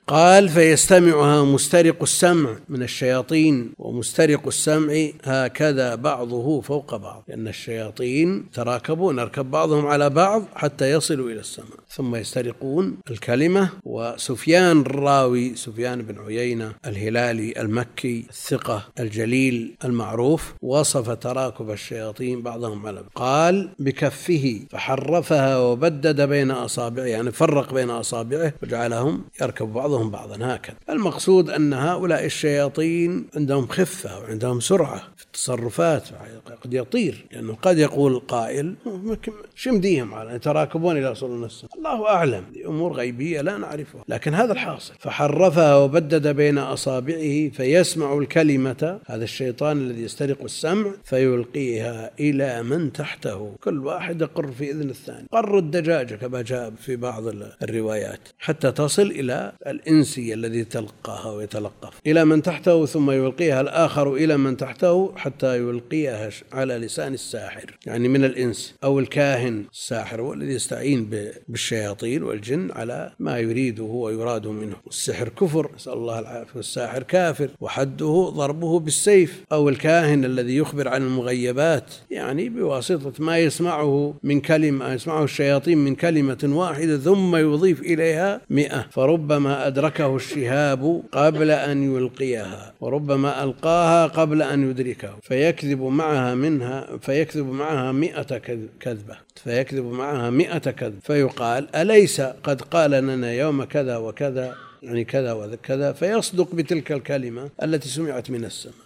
قال فيستمعها مسترق السمع من الشياطين، ومسترق السمع هكذا بعضه فوق بعض، لأن الشياطين تراكبون يركب بعضهم على بعض حتى يصلوا إلى السمع ثم يسترقون الكلمة. وسفيان الراوي سفيان بن عيينة الهلالي المكي الثقة الجليل المعروف وصف تراكب الشياطين بعضهم على بعض، قال بكفه فحرفها وبدد بين أصابعه، يعني فرق بين أصابعه وجعلهم يركب بعضهم بعضا هكذا. المقصود أن هؤلاء الشياطين عندهم خفة وعندهم سرعة في التصرفات، قد يطير، لأنه قد يقول قائل شمديهم على يتراكبون إلى وصول النفس، الله أعلم، أمور غيبية لا نعرفها، لكن هذا الحاصل. فحرفها وبدد بين أصابعه فيسمع الكلمة، هذا الشيطان الذي يسترق السمع، فيلقيها إلى من تحته، كل واحد يقر في إذن الثاني، قر الدجاجة كما جاء في بعض الروايات، حتى تصل إلى الإنسي الذي تلقاها ويتلقف إلى من تحته، ثم يلقيها الآخر إلى من تحته حتى يلقيها على لسان الساحر، يعني من الإنس أو الكاهن. الساحر هو الذي يستعين بالشياطين والجن على ما يريده ويراد منه. السحر كفر، نسأل الله العافية، والساحر كافر وحده ضربه بالسيف. أو الكاهن الذي يخبر عن المغيبات، يعني بواسطة ما يسمعه من كلمة، يسمعه الشياطين من كلمة واحدة ثم يضيف إليها 100، فربما أدركه الشهاب قبل أن يلقيها، وربما ألقاها قبل أن يدركه، فيكذب معها 100 كذب، فيقال أليس قد قال لنا يوم كذا وكذا، يعني كذا وكذا، فيصدق بتلك الكلمة التي سمعت من السماء.